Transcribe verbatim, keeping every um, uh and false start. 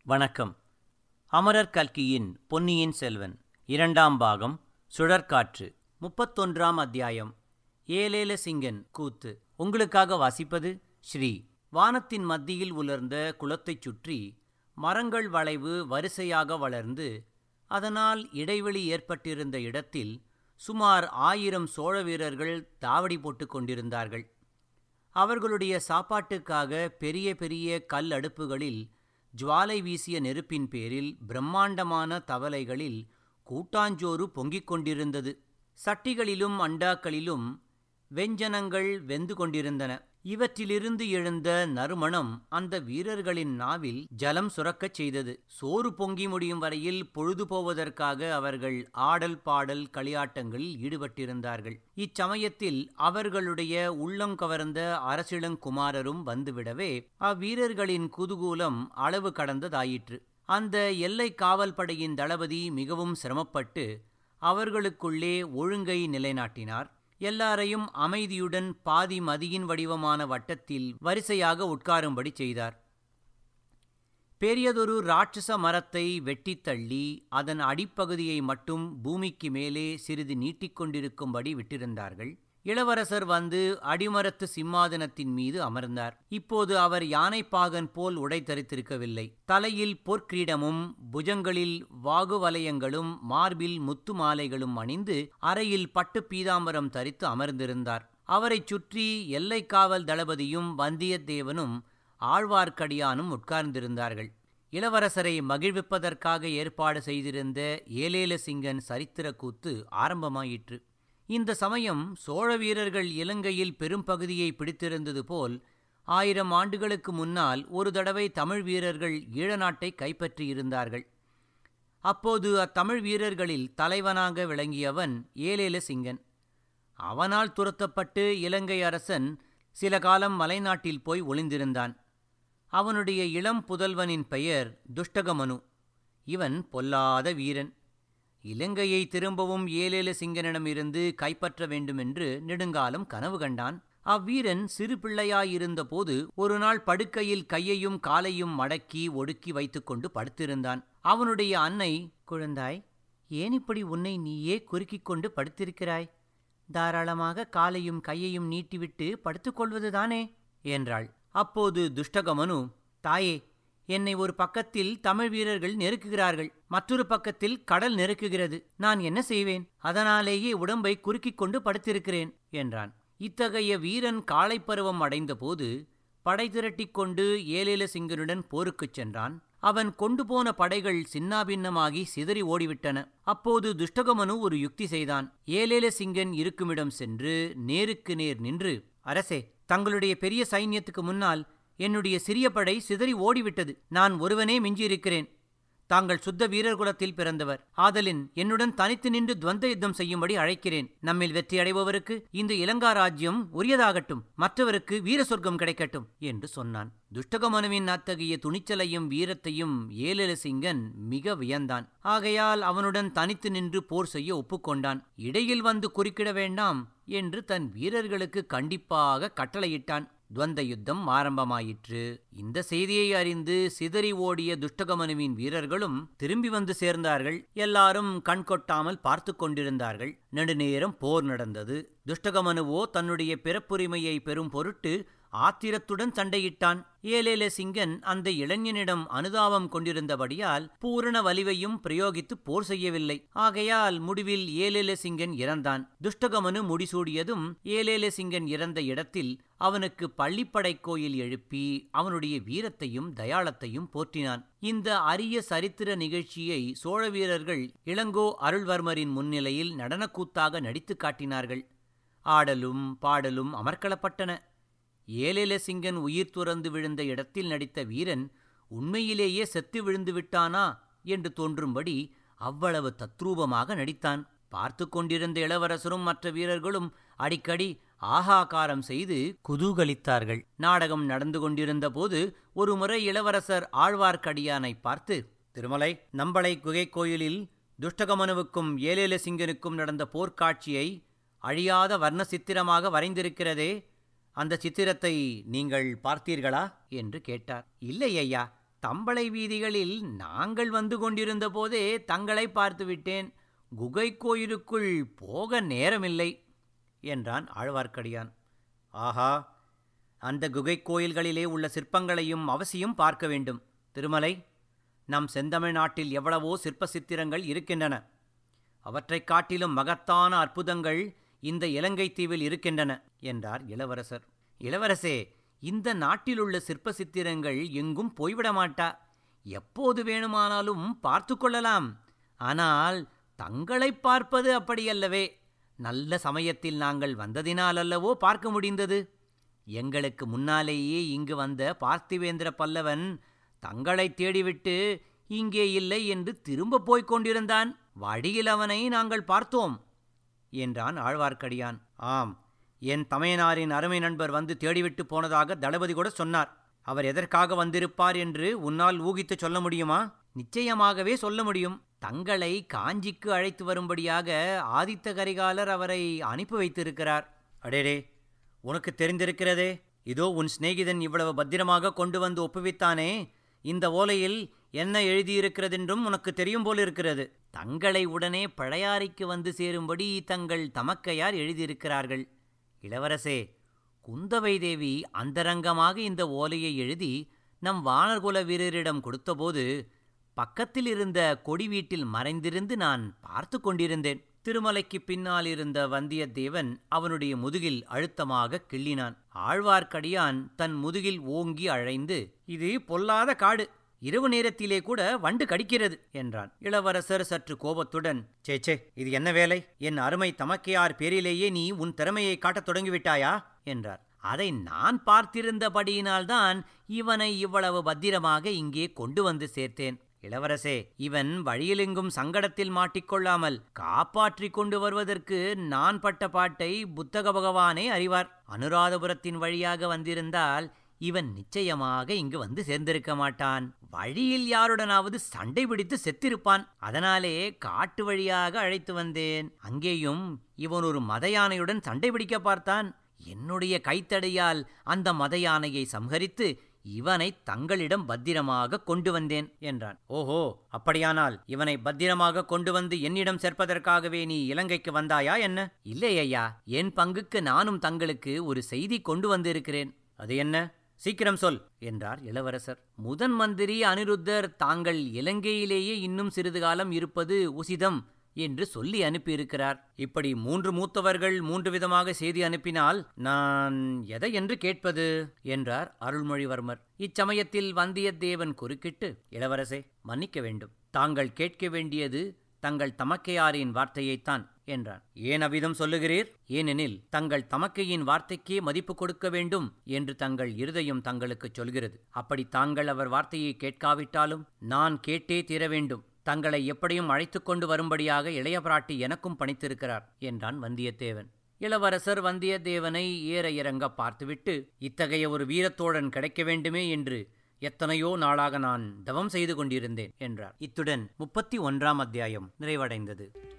வணக்கம். அமரர் கல்கியின் பொன்னியின் செல்வன் இரண்டாம் பாகம் சுழற்காற்று முப்பத்தொன்றாம் அத்தியாயம். ஏலேல சிங்கன் கூத்து. உங்களுக்காக வாசிப்பது ஸ்ரீ. வானத்தின் மத்தியில் உலர்ந்த குளத்தைச் சுற்றி மரங்கள் வளைவு வரிசையாக வளர்ந்து அதனால் இடைவெளி ஏற்பட்டிருந்த இடத்தில் சுமார் ஆயிரம் சோழ வீரர்கள் தாவடி போட்டு கொண்டிருந்தார்கள். அவர்களுடைய சாப்பாட்டுக்காக பெரிய பெரிய கல் அடுப்புகளில் ஜுவாலை வீசிய நெருப்பின் பேரில் பிரம்மாண்டமான தவலைகளில் கூட்டாஞ்சோறு பொங்கிக் கொண்டிருந்தது. சட்டிகளிலும் அண்டாக்களிலும் வெஞ்சனங்கள் வெந்து கொண்டிருந்தன. இவற்றிலிருந்து எழுந்த நறுமணம் அந்த வீரர்களின் நாவில் ஜலம் சுரக்கச் செய்தது. சோறு பொங்கி முடியும் வரையில் பொழுது போவதற்காக அவர்கள் ஆடல் பாடல் களியாட்டங்களில் ஈடுபட்டிருந்தார்கள். இச்சமயத்தில் அவர்களுடைய உள்ளம் கவர்ந்த அரசிளங்குமாரரும் வந்துவிடவே அவ்வீரர்களின் குதூகூலம் அளவு கடந்ததாயிற்று. அந்த எல்லை காவல் படையின் தளபதி மிகவும் சிரமப்பட்டு அவர்களுக்குள்ளே ஒழுங்கை நிலைநாட்டினார். எல்லாரையும் அமைதியுடன் பாதி மதியின் வடிவமான வட்டத்தில் வரிசையாக உட்காரும்படி செய்தார். பெரியதொரு ராட்சச மரத்தை வெட்டித் தள்ளி அதன் அடிப்பகுதியை மட்டும் பூமிக்கு மேலே சிறிது நீட்டிக்கொண்டிருக்கும்படி விட்டிருந்தார்கள். இளவரசர் வந்து அடிமரத்து சிம்மாதனத்தின் மீது அமர்ந்தார். இப்போது அவர் யானைப்பாகன் போல் உடை தரித்திருக்கவில்லை. தலையில் பொற்கிரீடமும் புஜங்களில் வாகுவலயங்களும் மார்பில் முத்து மாலைகளும் அணிந்து அறையில் பட்டு பீதாம்பரம் தரித்து அமர்ந்திருந்தார். அவரைச் சுற்றி எல்லைக்காவல் தளபதியும் வந்தியத்தேவனும் ஆழ்வார்க்கடியானும் உட்கார்ந்திருந்தார்கள். இளவரசரை மகிழ்விப்பதற்காக ஏற்பாடு செய்திருந்த ஏலேல சிங்கன் சரித்திர கூத்து ஆரம்பமாயிற்று. இந்த சமயம் சோழ வீரர்கள் இலங்கையில் பெரும் பகுதியை பிடித்திருந்தது போல் ஆயிரம் ஆண்டுகளுக்கு முன்னால் ஒரு தடவை தமிழ் வீரர்கள் ஈழ நாட்டை கைப்பற்றியிருந்தார்கள். அப்போது அத்தமிழ் வீரர்களில் தலைவனாக விளங்கியவன் ஏலேல சிங்கன். அவனால் துரத்தப்பட்டு இலங்கை அரசன் சில காலம் மலைநாட்டில் போய் ஒளிந்திருந்தான். அவனுடைய இளம் புதல்வனின் பெயர் துஷ்டகமனு. இவன் பொல்லாத வீரன். இலங்கையை திரும்பவும் ஏலேல சிங்கனிடமிருந்து கைப்பற்ற வேண்டுமென்று நெடுங்காலம் கனவு கண்டான். அவ்வீரன் சிறு பிள்ளையாயிருந்த போது ஒரு நாள் படுக்கையில் கையையும் காலையும் மடக்கி ஒடுக்கி வைத்துக்கொண்டு படுத்திருந்தான். அவனுடைய அன்னை, குழந்தாய், ஏன் இப்படி உன்னை நீயே குறுக்கிக் கொண்டு படுத்திருக்கிறாய்? தாராளமாக காலையும் கையையும் நீட்டிவிட்டு படுத்துக்கொள்வதுதானே என்றாள். அப்போது துஷ்டகமனு, தாயே, என்னை ஒரு பக்கத்தில் தமிழ் வீரர்கள் நெருக்குகிறார்கள், மற்றொரு பக்கத்தில் கடல் நெருக்குகிறது. நான் என்ன செய்வேன்? அதனாலேயே உடம்பை குறுக்கிக் கொண்டு படுத்திருக்கிறேன் என்றான். இத்தகைய வீரன் காளைப்பருவம் அடைந்தபோது படை திரட்டிக் கொண்டு ஏலேல சிங்கனுடன் போருக்குச் சென்றான். அவன் கொண்டு போன படைகள் சின்னாபின்னமாகி சிதறி ஓடிவிட்டன. அப்போது துஷ்டகமனு ஒரு யுக்தி செய்தான். ஏலேல சிங்கன் இருக்குமிடம் சென்று நேருக்கு நேர் நின்று, அரசே, தங்களுடைய பெரிய சைன்யத்துக்கு முன்னால் என்னுடைய சிறிய படை சிதறி ஓடிவிட்டது. நான் ஒருவனே மிஞ்சியிருக்கிறேன். தாங்கள் சுத்த வீரர் குலத்தில் பிறந்தவர். ஆதலின் என்னுடன் தனித்து நின்று துவந்த யுத்தம் செய்யும்படி அழைக்கிறேன். நம்மில் வெற்றி அடைபவருக்கு இந்த இலங்கா ராஜ்யம் உரியதாகட்டும், மற்றவருக்கு வீர சொர்க்கம் கிடைக்கட்டும் என்று சொன்னான். துஷ்டகமனுவின் அத்தகைய துணிச்சலையும் வீரத்தையும் ஏலேல சிங்கன் மிக வியந்தான். ஆகையால் அவனுடன் தனித்து நின்று போர் செய்ய ஒப்புக்கொண்டான். இடையில் வந்து குறுக்கிட வேண்டாம் என்று தன் வீரர்களுக்கு கண்டிப்பாக கட்டளையிட்டான். துவந்த யுத்தம் ஆரம்பமாயிற்று. இந்த செய்தியை அறிந்து சிதறி ஓடிய துஷ்டகமனுவின் வீரர்களும் திரும்பி வந்து சேர்ந்தார்கள். எல்லாரும் கண்கொட்டாமல் பார்த்து கொண்டிருந்தார்கள். நெடுநேரம் போர் நடந்தது. துஷ்டகமனுவோ தன்னுடைய பிறப்புரிமையை பெறும் பொருட்டு ஆத்திரத்துடன் சண்டையிட்டான். ஏலேல சிங்கன் அந்த இளைஞனிடம் அனுதாபம் கொண்டிருந்தபடியால் பூரண வலிவையும் பிரயோகித்து போர் செய்யவில்லை. ஆகையால் முடிவில் ஏலேல சிங்கன் இறந்தான். துஷ்டகமனு முடிசூடியதும் ஏலேல சிங்கன் இறந்த இடத்தில் அவனுக்கு பள்ளிப்படை கோயில் எழுப்பி அவனுடைய வீரத்தையும் தயாளத்தையும் போற்றினான். இந்த அரிய சரித்திர நிகழ்ச்சியை சோழ வீரர்கள் இளங்கோ அருள்வர்மரின் முன்னிலையில் நடனக்கூத்தாக நடித்து காட்டினார்கள். ஆடலும் பாடலும் அமர்க்களப்பட்டன. ஏலேல சிங்கன் உயிர் துறந்து விழுந்த இடத்தில் நடித்த வீரன் உண்மையிலேயே செத்து விழுந்து விட்டானா என்று தோன்றும்படி அவ்வளவு தத்ரூபமாக நடித்தான். பார்த்து கொண்டிருந்த இளவரசரும் மற்ற வீரர்களும் அடிக்கடி ஆகாகாரம் செய்து குதூகலித்தார்கள். நாடகம் நடந்து கொண்டிருந்த போது ஒரு முறை இளவரசர் ஆழ்வார்க்கடியானை பார்த்து, திருமலை, நம்பளை குகை கோயிலில் துஷ்டகமனுவுக்கும் ஏலேல சிங்கனுக்கும் நடந்த போர்க்காட்சியை அழியாத வர்ண சித்திரமாக வரைந்திருக்கிறதே, அந்த சித்திரத்தை நீங்கள் பார்த்தீர்களா என்று கேட்டார். இல்லை ஐயா, தம்பளை வீதிகளில் நாங்கள் வந்து கொண்டிருந்த போதே தங்களை பார்த்து விட்டேன். குகை கோயிலுக்குள் போக நேரமில்லை என்றான் ஆழ்வார்க்கடியான். ஆஹா, அந்த குகை கோயில்களிலே உள்ள சிற்பங்களையும் அவசியம் பார்க்க வேண்டும். திருமலை, நம் செந்தமிழ்நாட்டில் எவ்வளவோ சிற்ப சித்திரங்கள் இருக்கின்றன. அவற்றைக் காட்டிலும் மகத்தான அற்புதங்கள் இந்த இலங்கை தீவில் இருக்கின்றன என்றார் இளவரசர். இளவரசே, இந்த நாட்டிலுள்ள சிற்ப சித்திரங்கள் எங்கும் போய்விட மாட்டா. எப்போது வேணுமானாலும் பார்த்து கொள்ளலாம். ஆனால் தங்களை பார்ப்பது அப்படியல்லவே. நல்ல சமயத்தில் நாங்கள் வந்ததினாலல்லவோ பார்க்க முடிந்தது. எங்களுக்கு முன்னாலேயே இங்கு வந்த பார்த்திவேந்திர பல்லவன் தங்களை தேடிவிட்டு இங்கே இல்லை என்று திரும்ப போய்க் கொண்டிருந்தான். வழியில் அவனை நாங்கள் பார்த்தோம் என்றான் ஆழ்வார்க்கடியான். ஆம், என் தமையனாரின் அருமை நண்பர் வந்து தேடிவிட்டு போனதாக தளபதி கூட சொன்னார். அவர் எதற்காக வந்திருப்பார் என்று உன்னால் ஊகித்து சொல்ல முடியுமா? நிச்சயமாகவே சொல்ல முடியும். தங்களை காஞ்சிக்கு அழைத்து வரும்படியாக ஆதித்த கரிகாலர் அவரை அனுப்பி வைத்திருக்கிறார். அடேரே, உனக்கு தெரிந்திருக்கிறதே. இதோ உன் சிநேகிதன் இவ்வளவு பத்திரமாக கொண்டு வந்து ஒப்புவித்தானே, இந்த ஓலையில் என்ன எழுதியிருக்கிறதென்றும் உனக்கு தெரியும் போலிருக்கிறது. தங்களை உடனே பழையாறைக்கு வந்து சேரும்படி தங்கள் தமக்கையார் எழுதியிருக்கிறார்கள். இளவரசே, குந்தவை தேவி அந்தரங்கமாக இந்த ஓலையை எழுதி நம் வானர்குல வீரரிடம் கொடுத்தபோது பக்கத்தில் இருந்த கொடி வீட்டில் மறைந்திருந்து நான் பார்த்து கொண்டிருந்தேன். திருமலைக்கு பின்னால் இருந்த வந்தியத்தேவன் அவனுடைய முதுகில் அழுத்தமாக கிள்ளினான். ஆழ்வார்க்கடியான் தன் முதுகில் ஓங்கி அழைந்து, இது பொல்லாத காடு, இரவு நேரத்திலே கூட வண்டு கடிக்கிறது என்றான். இளவரசர் சற்று கோபத்துடன், சேச்சே, இது என்ன வேலை? என் அருமை தமக்கையார் பேரிலேயே நீ உன் திறமையை காட்டத் தொடங்கிவிட்டாயா என்றார். அதை நான் பார்த்திருந்தபடியினால்தான் இவனை இவ்வளவு பத்திரமாக இங்கே கொண்டு வந்து சேர்த்தேன். இளவரசே, இவன் வழியிலெங்கும் சங்கடத்தில் மாட்டிக்கொள்ளாமல் காப்பாற்றிக் கொண்டு வருவதற்கு நான் பட்ட பாட்டை புத்தக பகவானே அறிவார். அனுராதபுரத்தின் வழியாக வந்திருந்தால் இவன் நிச்சயமாக இங்கு வந்து சேர்ந்திருக்க மாட்டான். வழியில் யாருடனாவது சண்டை பிடித்து செத்திருப்பான். அதனாலே காட்டு வழியாக அழைத்து வந்தேன். அங்கேயும் இவன் ஒரு மத யானையுடன் சண்டை பிடிக்க பார்த்தான். என்னுடைய கைத்தடையால் அந்த மத யானையை சம்ஹரித்து இவனை தங்களிடம் பத்திரமாக கொண்டு வந்தேன் என்றான். ஓஹோ, அப்படியானால் இவனை பத்திரமாக கொண்டு வந்து என்னிடம் சேர்ப்பதற்காகவே நீ இலங்கைக்கு வந்தாயா என்ன? இல்லை ஐயா, என் பங்குக்கு நானும் தங்களுக்கு ஒரு செய்தி கொண்டு வந்திருக்கிறேன். அது என்ன? சீக்கிரம் சொல் என்றார் இளவரசர். முதன் மந்திரி அனிருத்தர் தாங்கள் இலங்கையிலேயே இன்னும் சிறிது காலம் இருப்பது உசிதம் என்று சொல்லி அனுப்பியிருக்கிறார். இப்படி மூன்று மூத்தவர்கள் மூன்று விதமாக செய்தி அனுப்பினால் நான் எதை என்று கேட்பது என்றார் அருள்மொழிவர்மர். இச்சமயத்தில் வந்தியத்தேவன் குறுக்கிட்டு, இளவரசே, மன்னிக்க வேண்டும். தாங்கள் கேட்க வேண்டியது தங்கள் தமக்கையாரின் வார்த்தையைத்தான் என்றான். ஏன் அவ்விதம் சொல்லுகிறீர்? ஏனெனில் தங்கள் தமக்கையின் வார்த்தைக்கே மதிப்பு கொடுக்க வேண்டும் என்று தங்கள் இருதயம் தங்களுக்கு சொல்கிறது. அப்படி தாங்கள் அவர் வார்த்தையை கேட்காவிட்டாலும் நான் கேட்டே தீர வேண்டும். தங்களை எப்படியும் அழைத்து கொண்டு வரும்படியாக இளைய பிராட்டி எனக்கும் பணித்திருக்கிறார் என்றான் வந்தியத்தேவன். இளவரசர் வந்தியத்தேவனை ஏற இறங்க பார்த்துவிட்டு, இத்தகைய ஒரு வீரத்தோழன் கிடைக்க வேண்டுமே என்று எத்தனையோ நாளாக நான் தவம் செய்து கொண்டிருந்தேன் என்றார். இத்துடன் முப்பத்தி ஒன்றாம் அத்தியாயம் நிறைவடைந்தது.